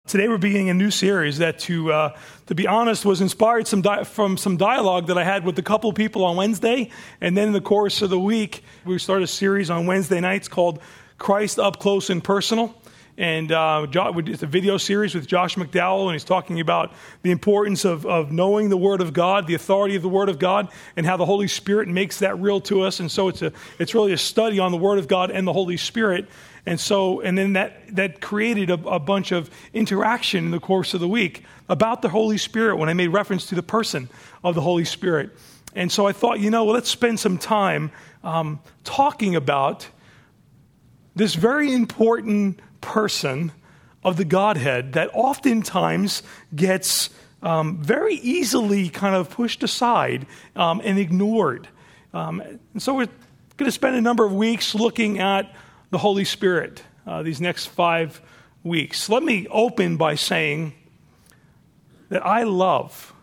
Today we're beginning a new series that, to be honest, was inspired from some dialogue that I had with a couple of people on Wednesday. And then in the course of the week, we started a series on Wednesday nights called Christ Up Close and Personal. And it's a video series with Josh McDowell, and he's talking about the importance of knowing the Word of God, the authority of the Word of God, and how the Holy Spirit makes that real to us. And so it's really a study on the Word of God and the Holy Spirit. And then that created a bunch of interaction in the course of the week about the Holy Spirit when I made reference to the person of the Holy Spirit. And so I thought, let's spend some time talking about this very important person of the Godhead that oftentimes gets very easily kind of pushed aside and ignored. And so we're going to spend a number of weeks looking at the Holy Spirit these next 5 weeks. Let me open by saying that I love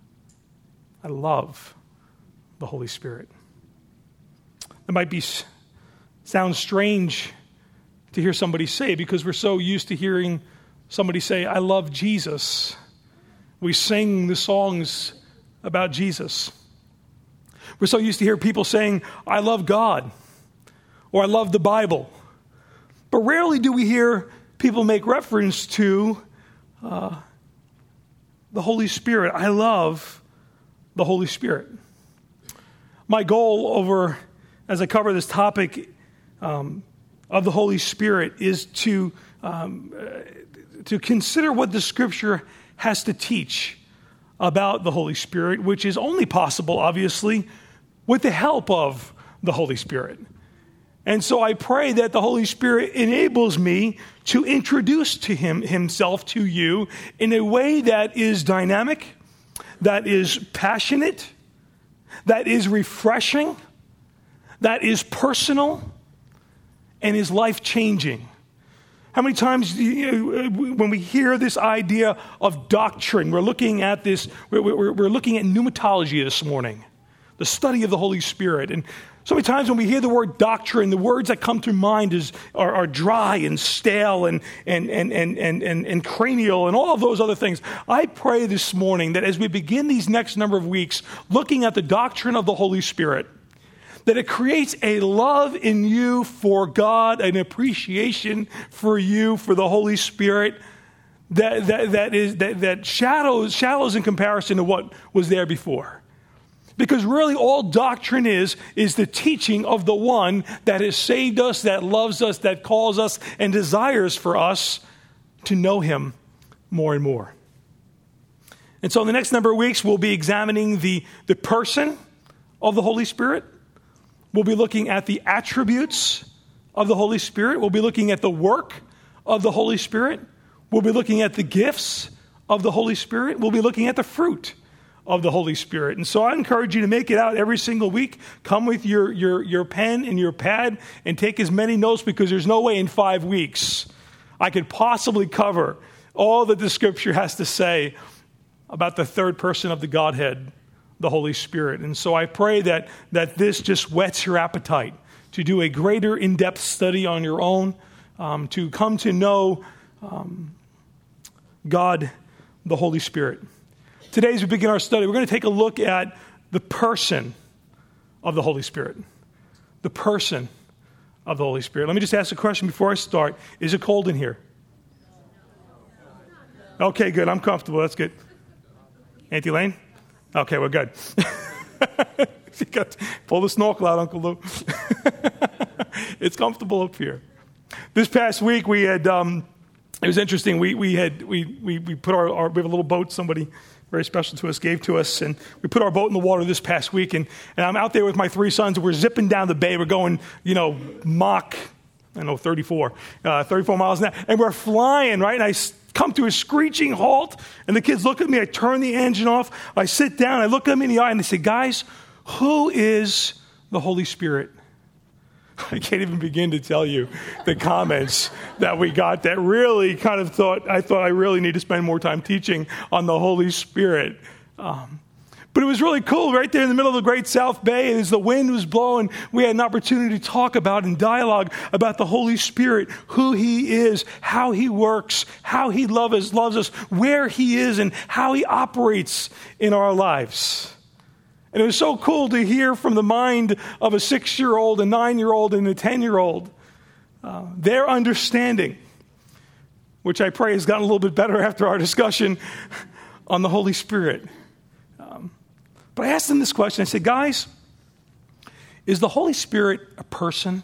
the Holy Spirit. It might sound strange to hear somebody say, because we're so used to hearing somebody say, I love Jesus. We sing the songs about Jesus. We're so used to hear people saying, I love God, or I love the Bible. But rarely do we hear people make reference to the Holy Spirit. I love the Holy Spirit. My goal as I cover this topic of the Holy Spirit is to consider what the Scripture has to teach about the Holy Spirit, which is only possible, obviously, with the help of the Holy Spirit. And so I pray that the Holy Spirit enables me to introduce himself to you in a way that is dynamic, that is passionate, that is refreshing, that is personal, and is life-changing. How many times when we hear this idea of doctrine, we're looking at pneumatology this morning, the study of the Holy Spirit. And so many times when we hear the word doctrine, the words that come to mind are dry and stale and cranial and all of those other things. I pray this morning that as we begin these next number of weeks looking at the doctrine of the Holy Spirit, that it creates a love in you for God, an appreciation for you, for the Holy Spirit, that shadows in comparison to what was there before. Because really all doctrine is the teaching of the one that has saved us, that loves us, that calls us, and desires for us to know him more and more. And so in the next number of weeks, we'll be examining the person of the Holy Spirit. We'll be looking at the attributes of the Holy Spirit. We'll be looking at the work of the Holy Spirit. We'll be looking at the gifts of the Holy Spirit. We'll be looking at the fruit of the Holy Spirit. And so I encourage you to make it out every single week. Come with your pen and your pad and take as many notes, because there's no way in 5 weeks I could possibly cover all that the Scripture has to say about the third person of the Godhead, the Holy Spirit. And so I pray that this just whets your appetite to do a greater in-depth study on your own, to come to know God, the Holy Spirit. Today, as we begin our study, we're going to take a look at the person of the Holy Spirit. The person of the Holy Spirit. Let me just ask a question before I start. Is it cold in here? Okay, good. I'm comfortable. That's good. Auntie Lane? Okay, we're good. Pull the snorkel out, Uncle Lou. It's comfortable up here. This past week, we had, it was interesting. We put we have a little boat, somebody very special to us gave to us, and we put our boat in the water this past week, and I'm out there with my 3 sons, and we're zipping down the bay. We're going, Mach 34 miles an hour, and we're flying, right? And I come to a screeching halt, and the kids look at me. I turn the engine off. I sit down. I look them in the eye, and they say, guys, who is the Holy Spirit? I can't even begin to tell you the comments that we got that really kind of I thought I really need to spend more time teaching on the Holy Spirit. But it was really cool right there in the middle of the Great South Bay. As the wind was blowing, we had an opportunity to talk about and dialogue about the Holy Spirit, who he is, how he works, how he loves us, where he is, and how he operates in our lives. And it was so cool to hear from the mind of a 6-year-old, a 9-year-old, and a 10-year-old, their understanding, which I pray has gotten a little bit better after our discussion on the Holy Spirit. But I asked them this question. I said, guys, is the Holy Spirit a person?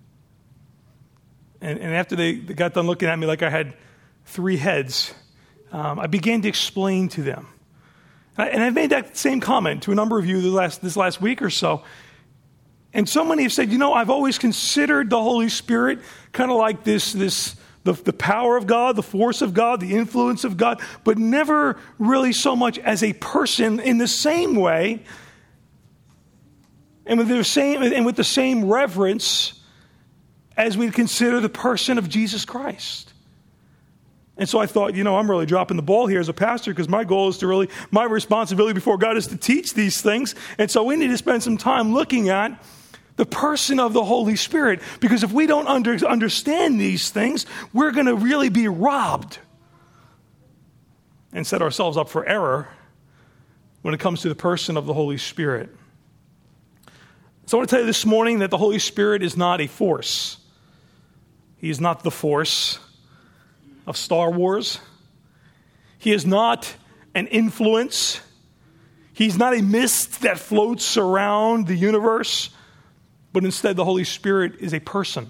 And after they got done looking at me like I had 3 heads, I began to explain to them. And I've made that same comment to a number of you this last week or so. And so many have said, I've always considered the Holy Spirit kind of like the power of God, the force of God, the influence of God, but never really so much as a person in the same way and with the same reverence as we consider the person of Jesus Christ. And so I thought, I'm really dropping the ball here as a pastor because my goal is my responsibility before God is to teach these things. And so we need to spend some time looking at the person of the Holy Spirit, because if we don't understand these things, we're going to really be robbed and set ourselves up for error when it comes to the person of the Holy Spirit. So I want to tell you this morning that the Holy Spirit is not a force. He is not the force of Star Wars. He is not an influence. He's not a mist that floats around the universe. But instead, the Holy Spirit is a person.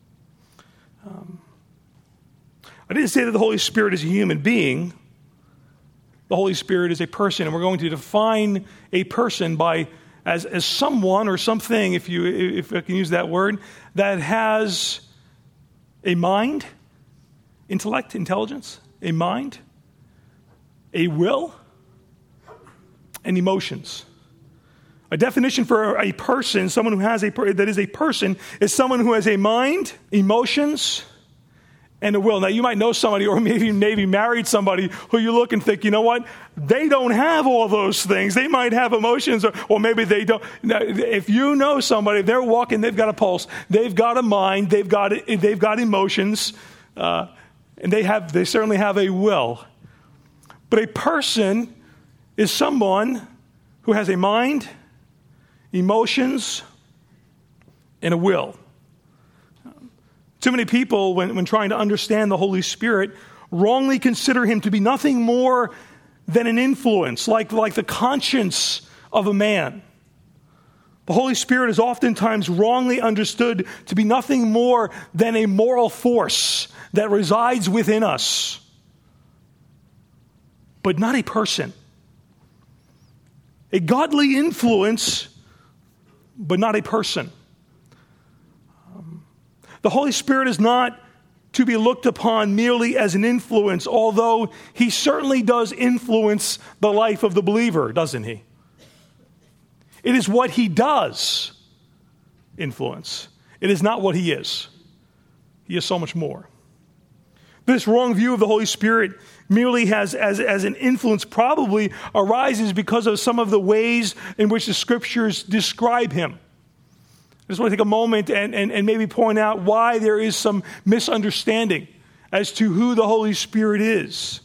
I didn't say that the Holy Spirit is a human being. The Holy Spirit is a person, and we're going to define a person as someone or something, if I can use that word, that has a mind, intellect, intelligence, a mind, a will, and emotions. A definition for a person, someone who that is a person, is someone who has a mind, emotions, and a will. Now, you might know somebody, or maybe married somebody who you look and think, they don't have all those things. They might have emotions, or maybe they don't. Now, if you know somebody, they're walking, they've got a pulse, they've got a mind, they've got emotions, and they certainly have a will. But a person is someone who has a mind, emotions, and a will. Too many people, when trying to understand the Holy Spirit, wrongly consider him to be nothing more than an influence, like the conscience of a man. The Holy Spirit is oftentimes wrongly understood to be nothing more than a moral force that resides within us, but not a person. A godly influence, but not a person. The Holy Spirit is not to be looked upon merely as an influence, although he certainly does influence the life of the believer, doesn't he? It is what he does influence. It is not what he is. He is so much more. This wrong view of the Holy Spirit merely has as an influence probably arises because of some of the ways in which the Scriptures describe him. I just want to take a moment and maybe point out why there is some misunderstanding as to who the Holy Spirit is.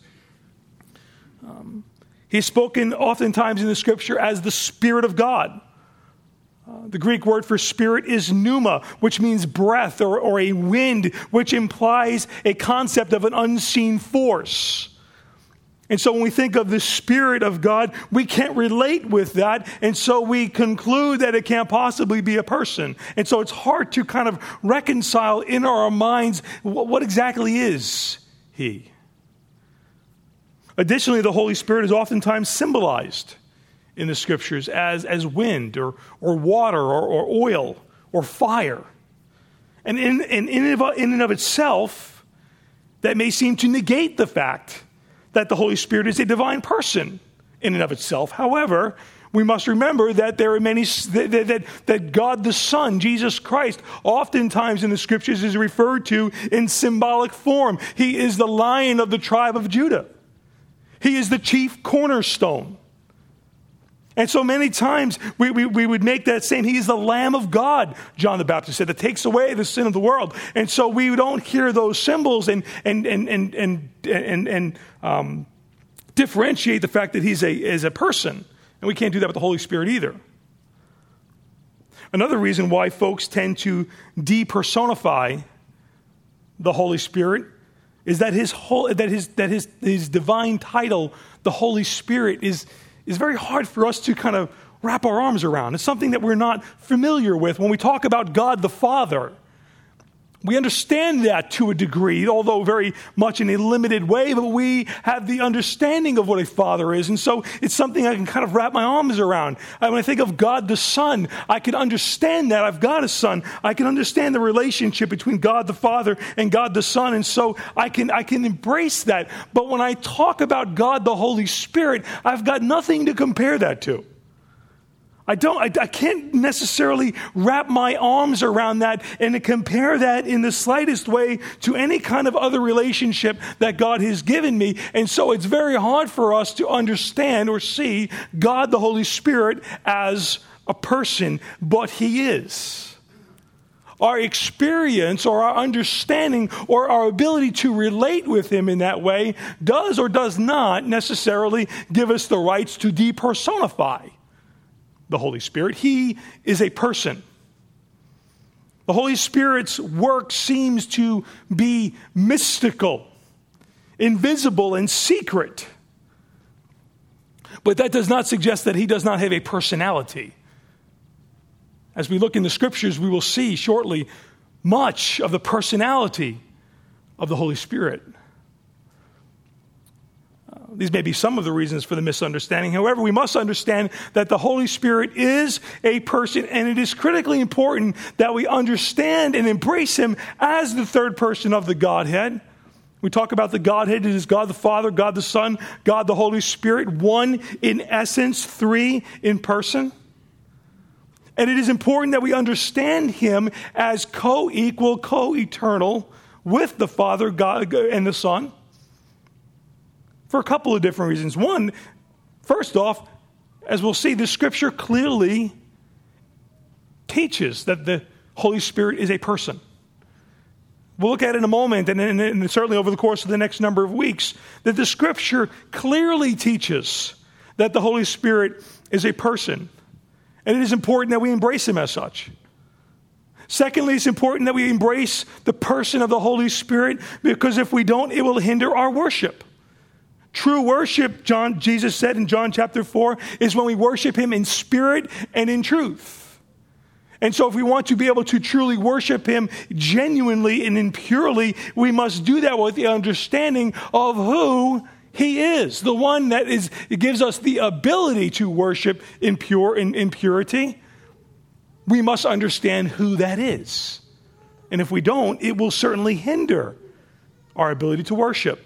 He's spoken oftentimes in the Scripture as the Spirit of God. The Greek word for spirit is pneuma, which means breath or a wind, which implies a concept of an unseen force. And so when we think of the Spirit of God, we can't relate with that, and so we conclude that it can't possibly be a person. And so it's hard to kind of reconcile in our minds what exactly is he. Additionally, the Holy Spirit is oftentimes symbolized in the Scriptures as wind or water or oil or fire. And in and of itself, that may seem to negate the fact that the Holy Spirit is a divine person in and of itself. However, we must remember that there are many, that God the Son, Jesus Christ, oftentimes in the Scriptures is referred to in symbolic form. He is the Lion of the tribe of Judah. He is the chief cornerstone. And so many times we would make that same, he is the Lamb of God, John the Baptist said, that takes away the sin of the world. And so we don't hear those symbols and differentiate the fact that he's a person. And we can't do that with the Holy Spirit either. Another reason why folks tend to depersonify the Holy Spirit is that his divine title, the Holy Spirit, is very hard for us to kind of wrap our arms around. It's something that we're not familiar with. When we talk about God the Father, we understand that to a degree, although very much in a limited way, but we have the understanding of what a father is. And so it's something I can kind of wrap my arms around. When I think of God the Son, I can understand that. I've got a son. I can understand the relationship between God the Father and God the Son. And so I can embrace that. But when I talk about God the Holy Spirit, I've got nothing to compare that to. I can't necessarily wrap my arms around that and to compare that in the slightest way to any kind of other relationship that God has given me. And so it's very hard for us to understand or see God the Holy Spirit as a person, but he is. Our experience or our understanding or our ability to relate with him in that way does or does not necessarily give us the rights to depersonify the Holy Spirit. He is a person. The Holy Spirit's work seems to be mystical, invisible, and secret. But that does not suggest that he does not have a personality. As we look in the Scriptures, we will see shortly much of the personality of the Holy Spirit. These may be some of the reasons for the misunderstanding. However, we must understand that the Holy Spirit is a person, and it is critically important that we understand and embrace him as the third person of the Godhead. We talk about the Godhead. It is God the Father, God the Son, God the Holy Spirit, one in essence, three in person. And it is important that we understand him as co-equal, co-eternal with the Father, God, and the Son. For a couple of different reasons. One, first off, as we'll see, the Scripture clearly teaches that the Holy Spirit is a person. We'll look at it in a moment, and certainly over the course of the next number of weeks, that the Scripture clearly teaches that the Holy Spirit is a person. And it is important that we embrace him as such. Secondly, it's important that we embrace the person of the Holy Spirit, because if we don't, it will hinder our worship. True worship, Jesus said in John chapter 4, is when we worship him in spirit and in truth. And so if we want to be able to truly worship him genuinely and purely, we must do that with the understanding of who he is, the one that gives us the ability to worship in purity. We must understand who that is. And if we don't, it will certainly hinder our ability to worship.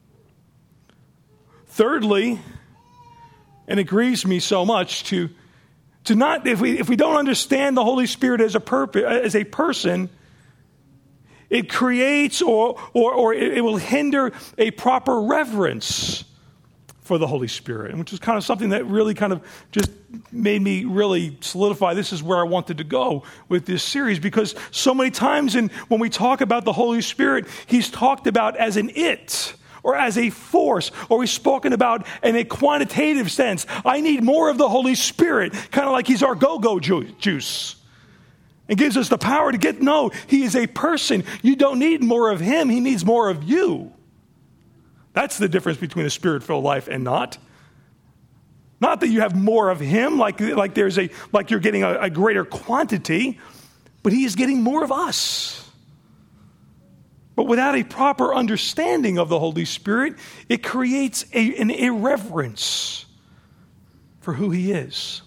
Thirdly, and it grieves me so much to not, if we don't understand the Holy Spirit as a person, it creates or it will hinder a proper reverence for the Holy Spirit, which is kind of something that really kind of just made me really solidify this is where I wanted to go with this series, because so many times when we talk about the Holy Spirit, he's talked about as an it, or as a force, or he's spoken about in a quantitative sense. I need more of the Holy Spirit, kind of like he's our go-go juice. And gives us the power to get, no, he is a person. You don't need more of him, he needs more of you. That's the difference between a spirit-filled life and not. Not that you have more of him, like you're getting a greater quantity, but he is getting more of us. But without a proper understanding of the Holy Spirit, it creates an irreverence for who he is.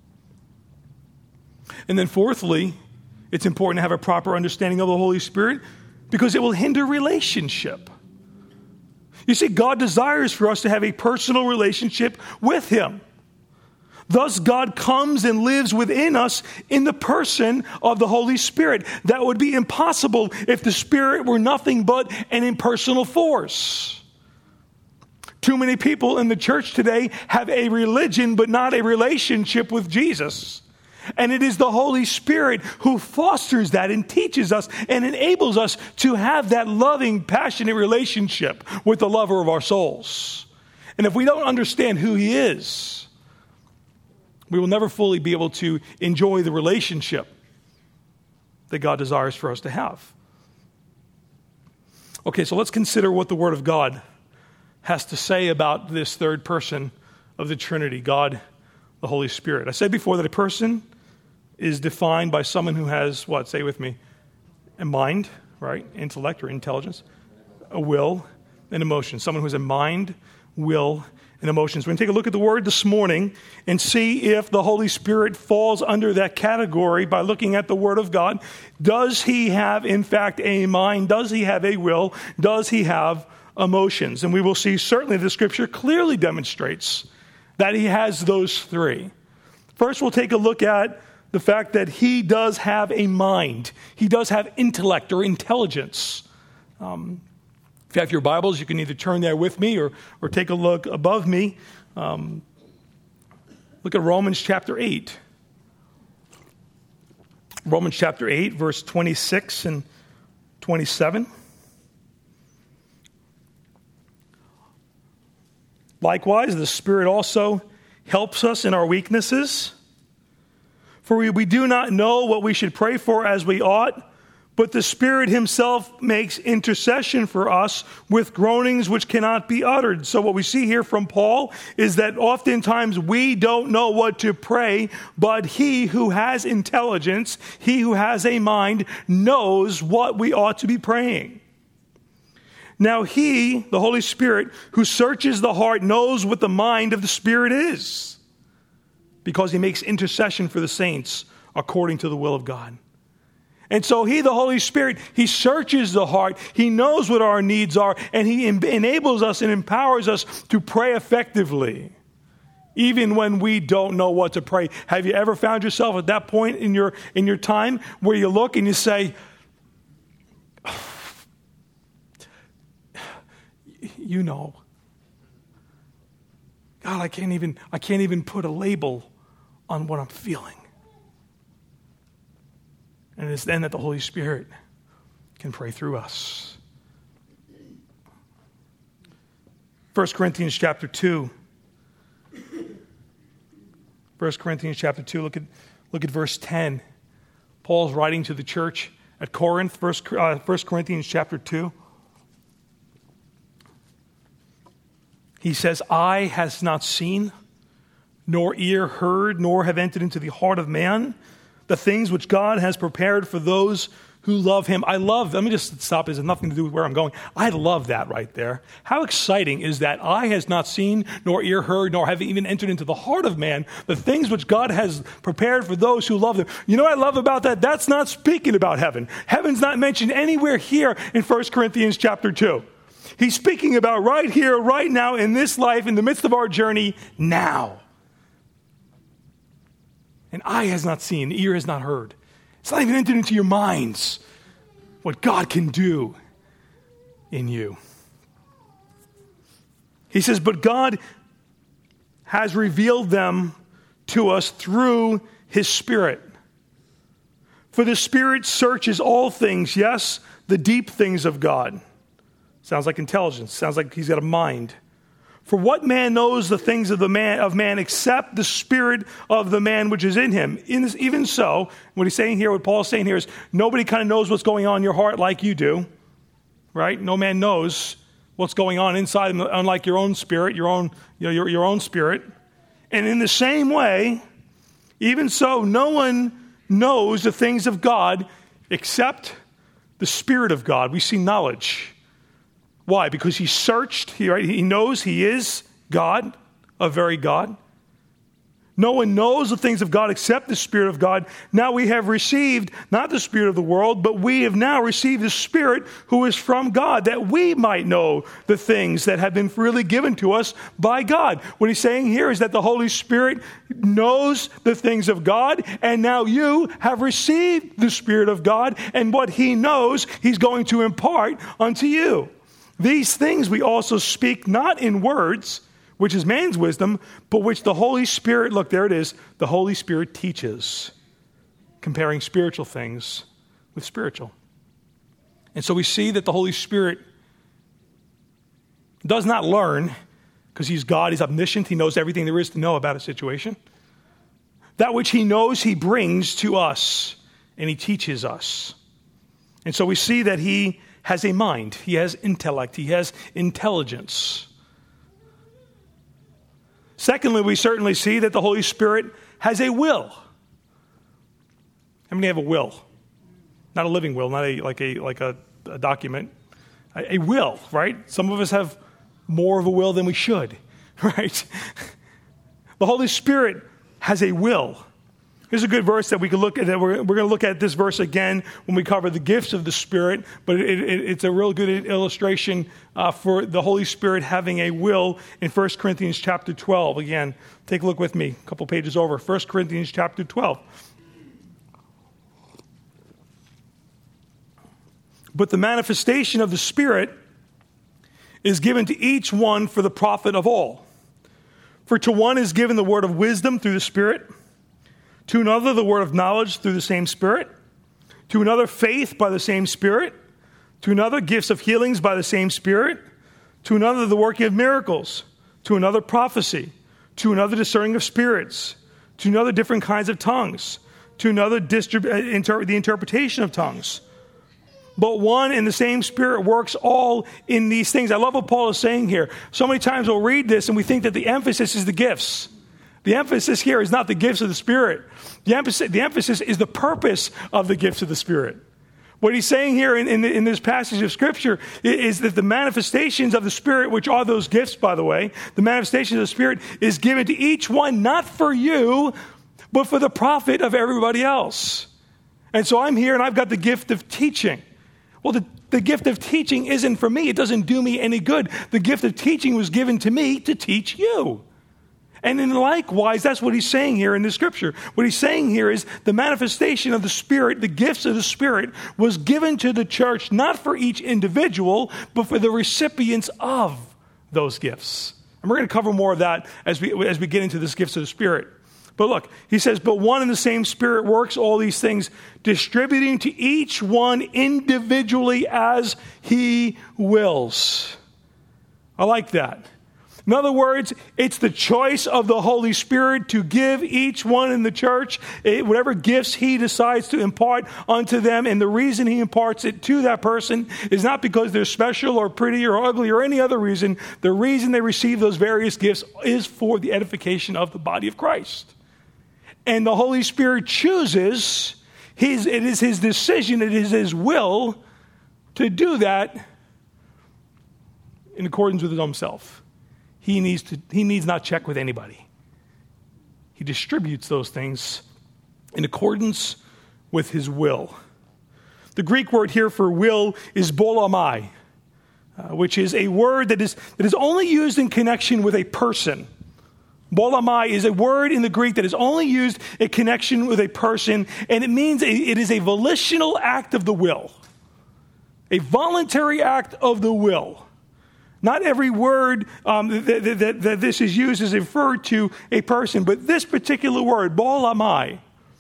And then fourthly, it's important to have a proper understanding of the Holy Spirit because it will hinder relationship. You see, God desires for us to have a personal relationship with him. Thus, God comes and lives within us in the person of the Holy Spirit. That would be impossible if the Spirit were nothing but an impersonal force. Too many people in the church today have a religion but not a relationship with Jesus. And it is the Holy Spirit who fosters that and teaches us and enables us to have that loving, passionate relationship with the lover of our souls. And if we don't understand who he is, we will never fully be able to enjoy the relationship that God desires for us to have. Okay, so let's consider what the Word of God has to say about this third person of the Trinity, God, the Holy Spirit. I said before that a person is defined by someone who has, what, say with me, a mind, right, intellect or intelligence, a will, and emotion. Someone who has a mind, will, and emotions. We're going to take a look at the Word this morning and see if the Holy Spirit falls under that category by looking at the Word of God. Does he have, in fact, a mind? Does he have a will? Does he have emotions? And we will see certainly the Scripture clearly demonstrates that he has those three. First, we'll take a look at the fact that he does have a mind. He does have intellect or intelligence. If you have your Bibles, you can either turn there with me or take a look above me. Look at Romans chapter 8. Romans chapter 8, verse 26 and 27. Likewise, the Spirit also helps us in our weaknesses. For we do not know what we should pray for as we ought, but the Spirit himself makes intercession for us with groanings which cannot be uttered. So what we see here from Paul is that oftentimes we don't know what to pray, but he who has intelligence, he who has a mind, knows what we ought to be praying. Now he, the Holy Spirit, who searches the heart, knows what the mind of the Spirit is, because he makes intercession for the saints according to the will of God. And so he, the Holy Spirit, he searches the heart. He knows what our needs are, and he enables us and empowers us to pray effectively, even when we don't know what to pray. Have you ever found yourself at that point in your time where you look and you say, you know, God, I can't even put a label on what I'm feeling. And it's then that the Holy Spirit can pray through us. 1 Corinthians chapter 2. 1 Corinthians chapter 2, look at verse 10. Paul's writing to the church at Corinth, 1 Corinthians chapter 2. He says, eye has not seen, nor ear heard, nor have entered into the heart of man the things which God has prepared for those who love him. Let me just stop. It has nothing to do with where I'm going. I love that right there. How exciting is that? Eye has not seen, nor ear heard, nor have even entered into the heart of man the things which God has prepared for those who love him. You know what I love about that? That's not speaking about heaven. Heaven's not mentioned anywhere here in 1 Corinthians chapter 2. He's speaking about right here, right now, in this life, in the midst of our journey, now. And eye has not seen, ear has not heard. It's not even entered into your minds what God can do in you. He says, but God has revealed them to us through his Spirit. For the Spirit searches all things, yes, the deep things of God. Sounds like intelligence. Sounds like he's got a mind. For what man knows the things of man except the spirit of the man which is in him? Even so, what he's saying here, what Paul's saying here is nobody kind of knows what's going on in your heart like you do, right? No man knows what's going on inside, unlike your own spirit, your own spirit. And in the same way, even so, no one knows the things of God except the Spirit of God. We see knowledge. Why? Because he searched, he knows he is God, a very God. No one knows the things of God except the Spirit of God. Now we have received not the spirit of the world, but we have now received the Spirit who is from God, that we might know the things that have been freely given to us by God. What he's saying here is that the Holy Spirit knows the things of God, and now you have received the Spirit of God, and what he knows, he's going to impart unto you. These things we also speak not in words, which is man's wisdom, but which the Holy Spirit, look, there it is, the Holy Spirit teaches, comparing spiritual things with spiritual. And so we see that the Holy Spirit does not learn, because he's God, he's omniscient, he knows everything there is to know about a situation. That which he knows, he brings to us, and he teaches us. And so we see that he has a mind, he has intellect, he has intelligence. Secondly, we certainly see that the Holy Spirit has a will. How many have a will? Not a living will, not like a document. A will, right? Some of us have more of a will than we should, right? The Holy Spirit has a will. Here's a good verse that we can look at. We're going to look at this verse again when we cover the gifts of the Spirit, but it's a real good illustration for the Holy Spirit having a will in 1 Corinthians chapter 12. Again, take a look with me, a couple pages over. 1 Corinthians chapter 12. But the manifestation of the Spirit is given to each one for the profit of all. For to one is given the word of wisdom through the Spirit, to another the word of knowledge through the same Spirit, to another faith by the same Spirit, to another gifts of healings by the same Spirit, to another the working of miracles, to another prophecy, to another discerning of spirits, to another different kinds of tongues, to another the interpretation of tongues. But one and the same Spirit works all in these things. I love what Paul is saying here. So many times we'll read this and we think that the emphasis is the gifts. The emphasis here is not the gifts of the Spirit. The emphasis is the purpose of the gifts of the Spirit. What he's saying here in this passage of Scripture is that the manifestations of the Spirit, which are those gifts, by the way, the manifestation of the Spirit is given to each one, not for you, but for the profit of everybody else. And so I'm here and I've got the gift of teaching. Well, the gift of teaching isn't for me. It doesn't do me any good. The gift of teaching was given to me to teach you. And then likewise, that's what he's saying here in the Scripture. What he's saying here is the manifestation of the Spirit, the gifts of the Spirit, was given to the church not for each individual, but for the recipients of those gifts. And we're going to cover more of that as we get into this gifts of the Spirit. But look, he says, but one and the same Spirit works all these things, distributing to each one individually as he wills. I like that. In other words, it's the choice of the Holy Spirit to give each one in the church whatever gifts he decides to impart unto them. And the reason he imparts it to that person is not because they're special or pretty or ugly or any other reason. The reason they receive those various gifts is for the edification of the body of Christ. And the Holy Spirit chooses, it is his decision, it is his will to do that in accordance with his own self. He needs not check with anybody. He distributes those things in accordance with his will. The Greek word here for will is bolamai, which is a word that is only used in connection with a person. Bolamai is a word in the Greek that is only used in connection with a person, and it means it is a volitional act of the will, a voluntary act of the will. Not every word that this is used is referred to a person, but this particular word, bolamai,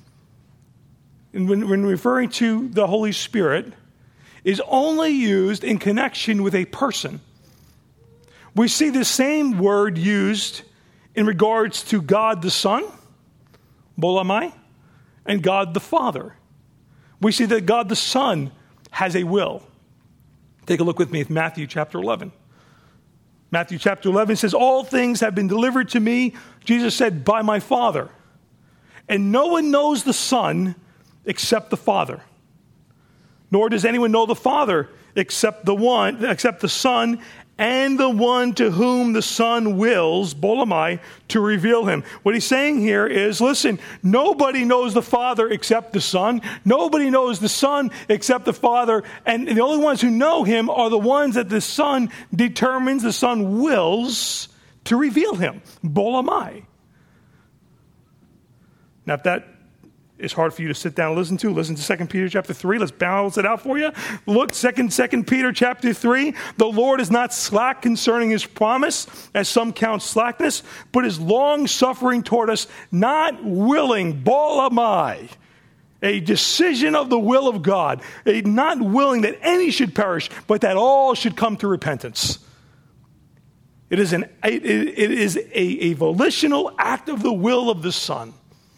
when referring to the Holy Spirit, is only used in connection with a person. We see the same word used in regards to God the Son, bolamai, and God the Father. We see that God the Son has a will. Take a look with me at Matthew chapter 11. Matthew chapter 11 says, all things have been delivered to me, Jesus said, by my Father. And no one knows the Son except the Father. Nor does anyone know the Father except the Son, and the one to whom the Son wills, bolamai, to reveal him. What he's saying here is, listen, nobody knows the Father except the Son. Nobody knows the Son except the Father. And the only ones who know him are the ones that the Son determines, the Son wills to reveal him, bolamai. Now, if that is hard for you to sit down and listen to, listen to 2 Peter chapter 3. Let's balance it out for you. Look, 2 Peter chapter 3. The Lord is not slack concerning his promise, as some count slackness, but is long-suffering toward us, not willing, bolamai, a decision of the will of God, not willing that any should perish, but that all should come to repentance. It is a volitional act of the will of the Son.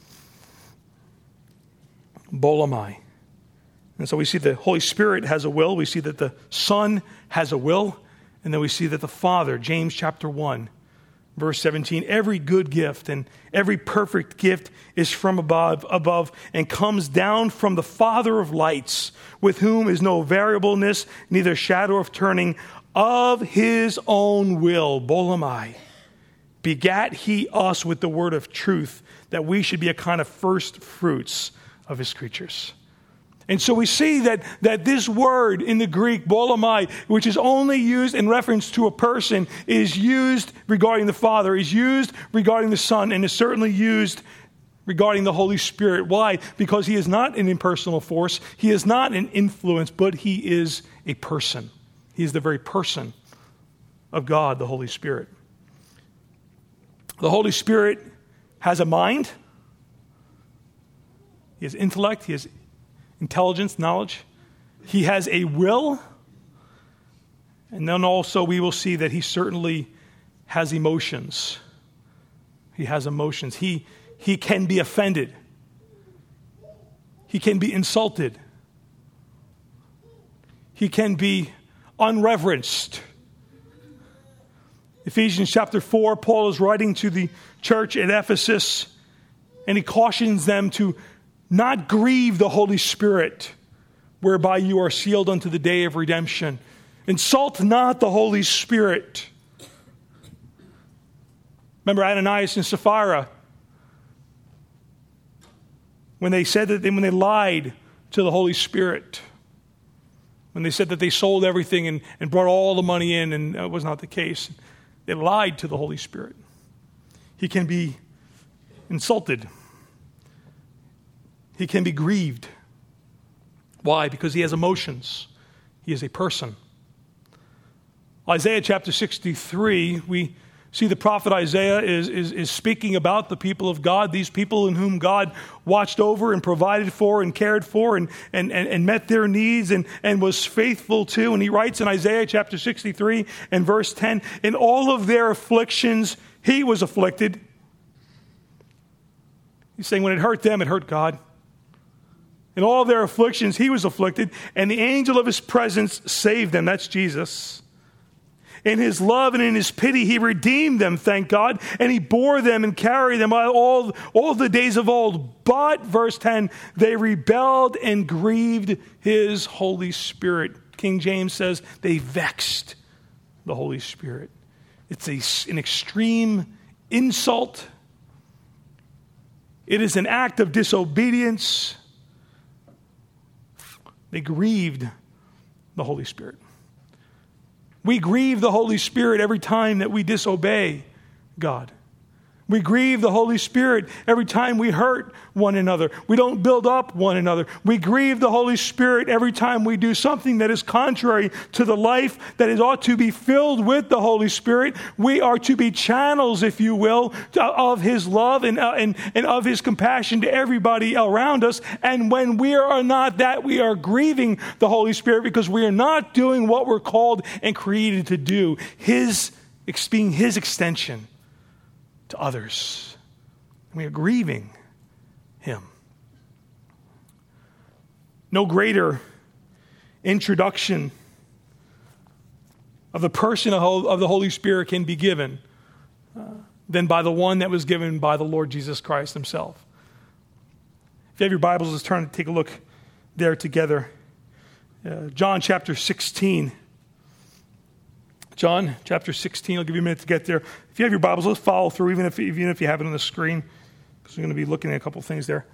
Bolamai. And so we see the Holy Spirit has a will. We see that the Son has a will. And then we see that the Father, James chapter 1, verse 17, every good gift and every perfect gift is from above and comes down from the Father of lights, with whom is no variableness, neither shadow of turning. Of his own will, bolamai, begat he us with the word of truth, that we should be a kind of first fruits of his creatures. And so we see that this word in the Greek, bolamai, which is only used in reference to a person, is used regarding the Father, is used regarding the Son, and is certainly used regarding the Holy Spirit. Why? Because he is not an impersonal force. He is not an influence, but he is a person. He is the very person of God, the Holy Spirit. The Holy Spirit has a mind. He has intellect. He has intelligence, knowledge. He has a will. And then also we will see that he certainly has emotions. He has emotions. He can be offended. He can be insulted. He can be unreverenced. Ephesians chapter 4, Paul is writing to the church at Ephesus, and he cautions them to not grieve the Holy Spirit, whereby you are sealed unto the day of redemption. Insult not the Holy Spirit. Remember Ananias and Sapphira, when they lied to the Holy Spirit, when they said that they sold everything and brought all the money in, and that was not the case. They lied to the Holy Spirit. He can be insulted. He can be grieved. Why? Because he has emotions. He is a person. Isaiah chapter 63, we see the prophet Isaiah is speaking about the people of God, these people in whom God watched over and provided for and cared for and met their needs and was faithful to. And he writes in Isaiah chapter 63 and verse 10, in all of their afflictions, he was afflicted. He's saying when it hurt them, it hurt God. In all of their afflictions, he was afflicted, and the angel of his presence saved them. That's Jesus. In his love and in his pity, he redeemed them, thank God, and he bore them and carried them all the days of old. But, verse 10, they rebelled and grieved his Holy Spirit. King James says they vexed the Holy Spirit. It's an extreme insult. It is an act of disobedience. They grieved the Holy Spirit. We grieve the Holy Spirit every time that we disobey God. We grieve the Holy Spirit every time we hurt one another. We don't build up one another. We grieve the Holy Spirit every time we do something that is contrary to the life that is ought to be filled with the Holy Spirit. We are to be channels, if you will, of his love and of his compassion to everybody around us. And when we are not that, we are grieving the Holy Spirit because we are not doing what we're called and created to do. Being his extension to others. We are grieving him. No greater introduction of the person of the Holy Spirit can be given than by the one that was given by the Lord Jesus Christ himself. If you have your Bibles, let's turn and take a look there together. John chapter 16. John chapter 16, I'll give you a minute to get there. If you have your Bibles, let's follow through, even if you have it on the screen, because we're going to be looking at a couple things there.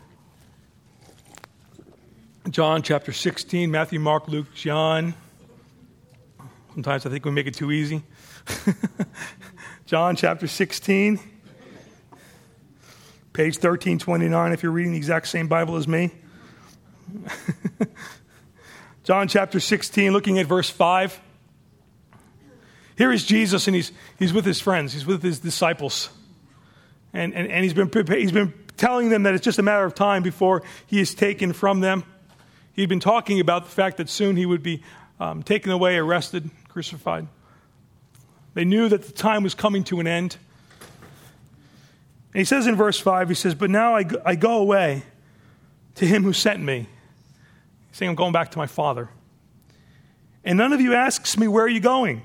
John chapter 16, Matthew, Mark, Luke, John. Sometimes I think we make it too easy. John chapter 16, Page 1329 if you're reading the exact same Bible as me. John chapter 16, looking at verse 5. Here is Jesus, and he's with his friends. He's with his disciples. And he's been telling them that it's just a matter of time before he is taken from them. He'd been talking about the fact that soon he would be taken away, arrested, crucified. They knew that the time was coming to an end. And he says in verse 5, he says, "But now I go away to him who sent me." He's saying, I'm going back to my Father. "And none of you asks me, where are you going?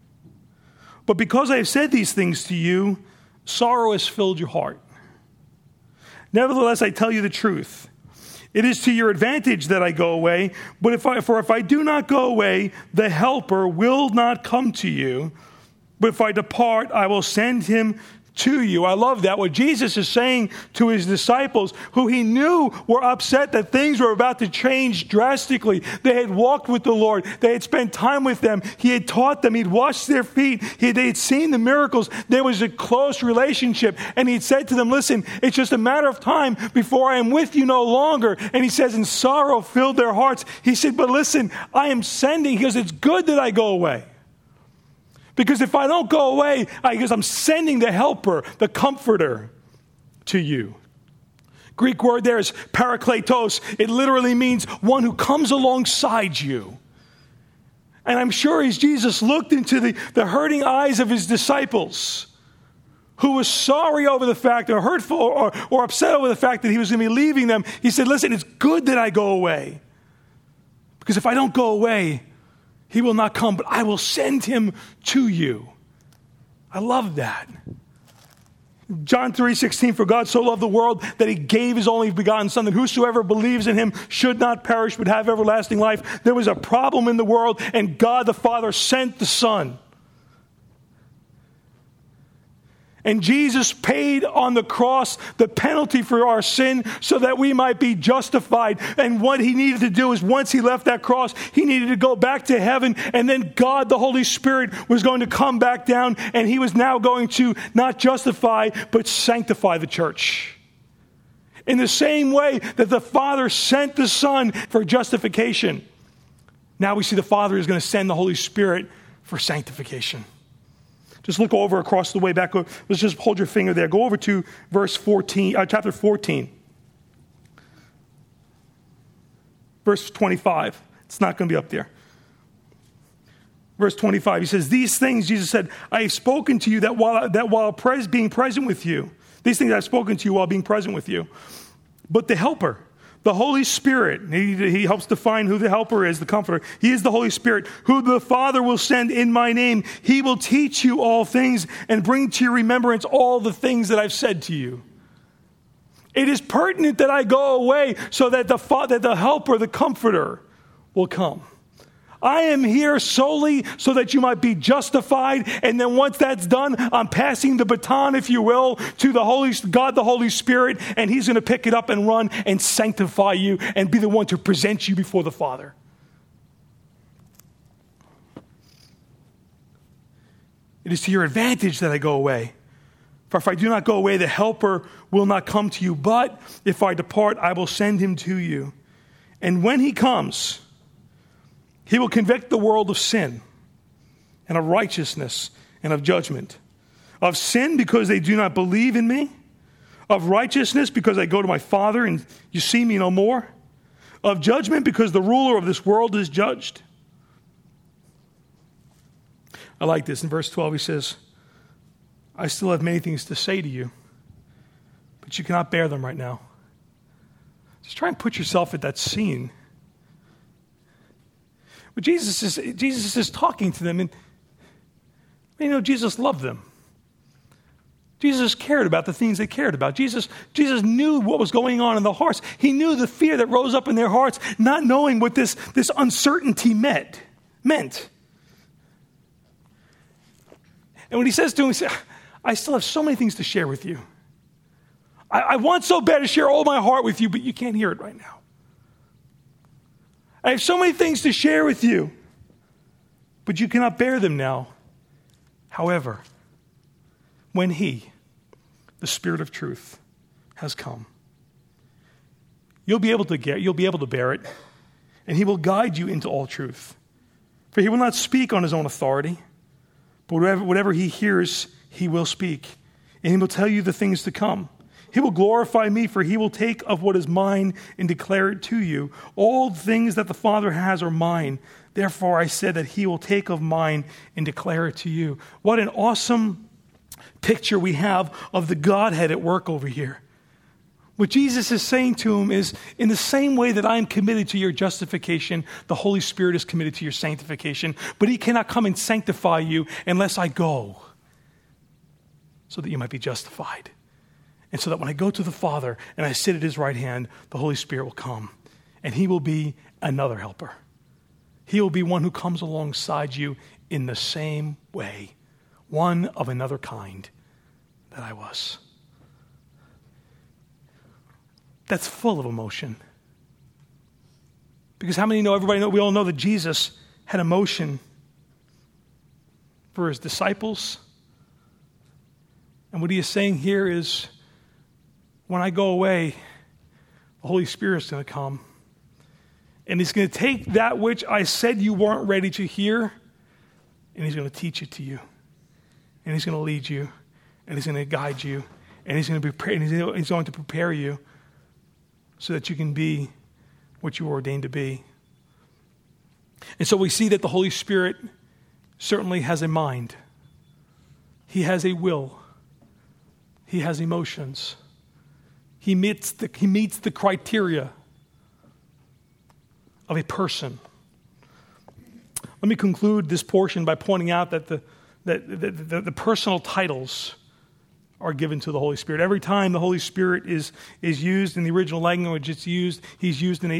But because I have said these things to you, sorrow has filled your heart. Nevertheless, I tell you the truth. It is to your advantage that I go away, but if I do not go away, the Helper will not come to you. But if I depart, I will send him to you." I love that. What Jesus is saying to his disciples, who he knew were upset that things were about to change drastically. They had walked with the Lord. They had spent time with them. He had taught them. He'd washed their feet. They had seen the miracles. There was a close relationship. And he said to them, listen, it's just a matter of time before I am with you no longer. And he says, and sorrow filled their hearts. He said, but listen, I am sending, because it's good that I go away. Because if I don't go away, because I'm sending the Helper, the Comforter, to you. Greek word there is parakletos. It literally means one who comes alongside you. And I'm sure as Jesus looked into the hurting eyes of his disciples, who was sorry over the fact, or hurtful, or upset over the fact that he was going to be leaving them, he said, listen, it's good that I go away. Because if I don't go away, he will not come, but I will send him to you. I love that. John 3:16, for God so loved the world that he gave his only begotten Son, that whosoever believes in him should not perish but have everlasting life. There was a problem in the world, and God the Father sent the Son. And Jesus paid on the cross the penalty for our sin so that we might be justified. And what he needed to do is once he left that cross, he needed to go back to heaven. And then God, the Holy Spirit, was going to come back down. And he was now going to not justify, but sanctify the church. In the same way that the Father sent the Son for justification, now we see the Father is going to send the Holy Spirit for sanctification. Just look over across the way back. Let's just hold your finger there. Go over to verse 14, chapter 14. Verse 25. It's not going to be up there. Verse 25, he says, these things, Jesus said, I have spoken to you that while being present with you. These things I have spoken to you while being present with you. But the Helper, the Holy Spirit, he helps define who the Helper is, the Comforter. He is the Holy Spirit, who the Father will send in my name. He will teach you all things and bring to your remembrance all the things that I've said to you. It is pertinent that I go away so that the Helper, the Comforter, will come. I am here solely so that you might be justified, and then once that's done, I'm passing the baton, if you will, to God, the Holy Spirit, and he's going to pick it up and run and sanctify you and be the one to present you before the Father. It is to your advantage that I go away. For if I do not go away, the Helper will not come to you, but if I depart, I will send him to you. And when he comes, he will convict the world of sin and of righteousness and of judgment. Of sin, because they do not believe in me. Of righteousness, because I go to my Father and you see me no more. Of judgment, because the ruler of this world is judged. I like this. In verse 12 he says, I still have many things to say to you, but you cannot bear them right now. Just try and put yourself at that scene. But Jesus is talking to them, and Jesus loved them. Jesus cared about the things they cared about. Jesus knew what was going on in the hearts. He knew the fear that rose up in their hearts, not knowing what this uncertainty meant. And when he says to him, he says, I still have so many things to share with you. I want so bad to share all my heart with you, but you can't hear it right now. I have so many things to share with you, but you cannot bear them now. However, when he, the Spirit of truth, has come. You'll be able to bear it, and he will guide you into all truth. For he will not speak on his own authority, but whatever he hears, he will speak, and he will tell you the things to come. He will glorify me, for he will take of what is mine and declare it to you. All things that the Father has are mine. Therefore I said that he will take of mine and declare it to you. What an awesome picture we have of the Godhead at work over here. What Jesus is saying to him is, in the same way that I am committed to your justification, the Holy Spirit is committed to your sanctification, but he cannot come and sanctify you unless I go, so that you might be justified. And so that when I go to the Father and I sit at his right hand, the Holy Spirit will come, and he will be another helper. He will be one who comes alongside you in the same way, one of another kind that I was. That's full of emotion. Because how many know, we all know that Jesus had emotion for his disciples. And what he is saying here is, when I go away, the Holy Spirit's going to come. And he's going to take that which I said you weren't ready to hear, and he's going to teach it to you. And he's going to lead you, and he's going to guide you, and he's going to prepare you so that you can be what you were ordained to be. And so we see that the Holy Spirit certainly has a mind. He has a will. He has emotions. He meets the criteria of a person. Let me conclude this portion by pointing out that the personal titles are given to the Holy Spirit. Every time the Holy Spirit is used in the original language, he's used in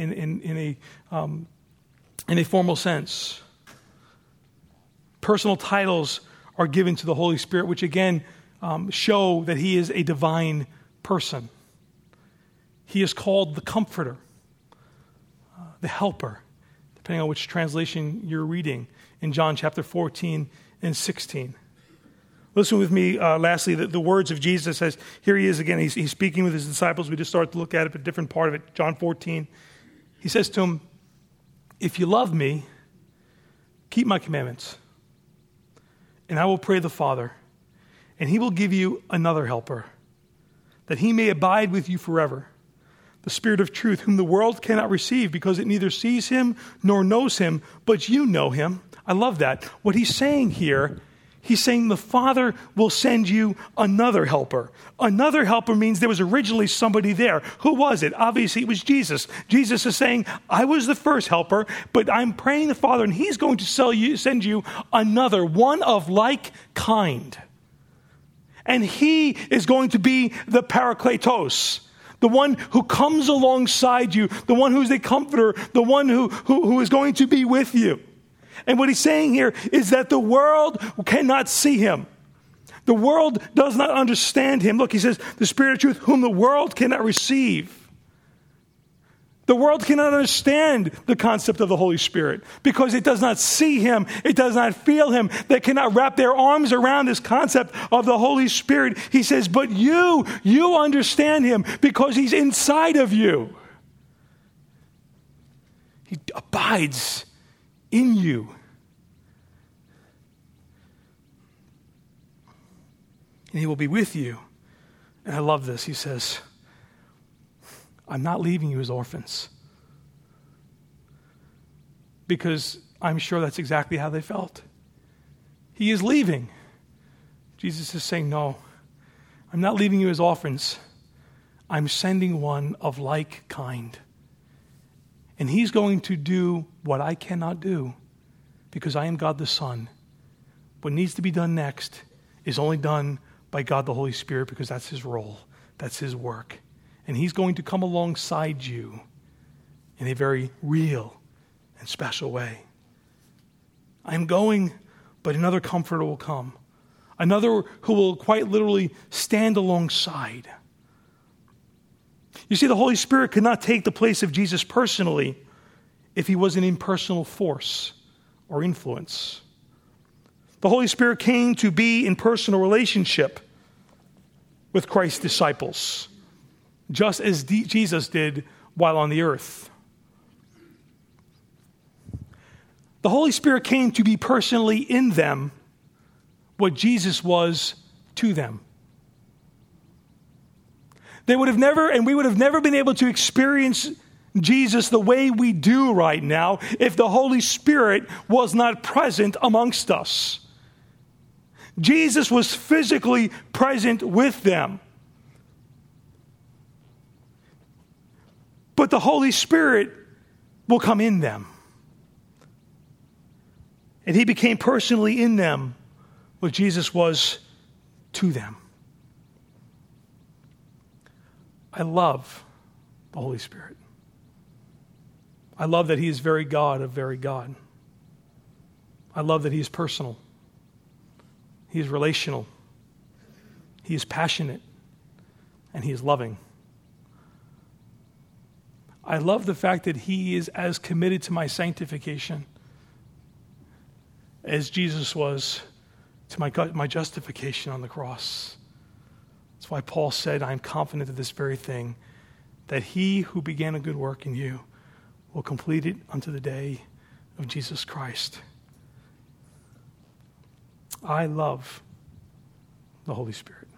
a formal sense. Personal titles are given to the Holy Spirit, which again show that he is a divine person. He is called the Comforter, the Helper, depending on which translation you're reading in John chapter 14 and 16. Listen with me, lastly, the words of Jesus as here he is again. He's speaking with his disciples. We just started to look at it, a different part of it, John 14. He says to them, if you love me, keep my commandments, and I will pray the Father, and he will give you another helper, that he may abide with you forever, the Spirit of truth, whom the world cannot receive because it neither sees him nor knows him, but you know him. I love that. What he's saying here, he's saying the Father will send you another helper. Another helper means there was originally somebody there. Who was it? Obviously, it was Jesus. Jesus is saying, I was the first helper, but I'm praying the Father, and he's going to send you another, one of like kind. And he is going to be the Parakletos, the one who comes alongside you, the one who's the comforter, the one who is going to be with you. And what he's saying here is that the world cannot see him. The world does not understand him. Look, he says, the Spirit of truth, whom the world cannot receive. The world cannot understand the concept of the Holy Spirit because it does not see him. It does not feel him. They cannot wrap their arms around this concept of the Holy Spirit. He says, but you understand him because he's inside of you. He abides in you. And he will be with you. And I love this. He says, I'm not leaving you as orphans. Because I'm sure that's exactly how they felt. He is leaving. Jesus is saying, no, I'm not leaving you as orphans. I'm sending one of like kind. And he's going to do what I cannot do because I am God the Son. What needs to be done next is only done by God the Holy Spirit because that's his role. That's his work. And he's going to come alongside you in a very real and special way. I'm going, but another comforter will come. Another who will quite literally stand alongside. You see, the Holy Spirit could not take the place of Jesus personally if he was an impersonal force or influence. The Holy Spirit came to be in personal relationship with Christ's disciples. just as Jesus did while on the earth. The Holy Spirit came to be personally in them what Jesus was to them. They would have never, and we would have never been able to experience Jesus the way we do right now if the Holy Spirit was not present amongst us. Jesus was physically present with them. But the Holy Spirit will come in them. And he became personally in them what Jesus was to them. I love the Holy Spirit. I love that he is very God of very God. I love that he is personal. He is relational. He is passionate. And he is loving. I love the fact that he is as committed to my sanctification as Jesus was to my justification on the cross. That's why Paul said, I am confident of this very thing, that he who began a good work in you will complete it unto the day of Jesus Christ. I love the Holy Spirit.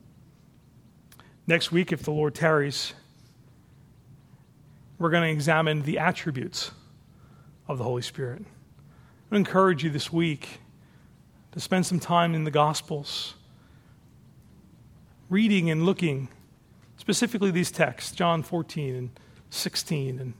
Next week, if the Lord tarries, we're going to examine the attributes of the Holy Spirit. I encourage you this week to spend some time in the Gospels, reading and looking, specifically these texts, John 14 and 16, and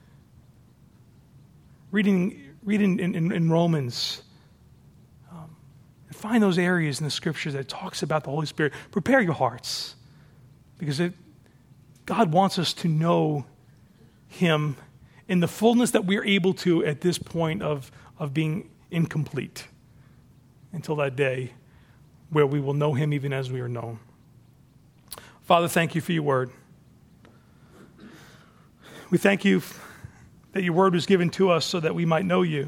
reading in Romans. And find those areas in the Scriptures that talks about the Holy Spirit. Prepare your hearts, because God wants us to know him in the fullness that we're able to at this point of being incomplete until that day where we will know him even as we are known. Father, thank you for your word. We thank you that your word was given to us so that we might know you.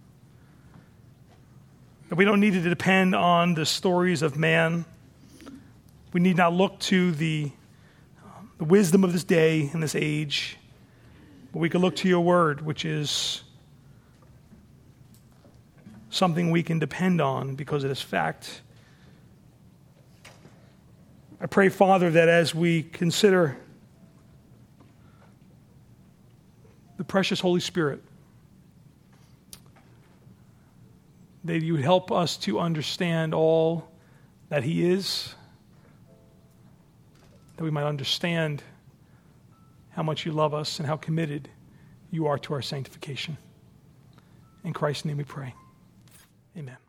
That we don't need to depend on the stories of man. We need not look to the wisdom of this day and this age. But we can look to your word, which is something we can depend on because it is fact. I pray, Father, that as we consider the precious Holy Spirit, that you would help us to understand all that he is, that we might understand how much you love us and how committed you are to our sanctification. In Christ's name we pray. Amen.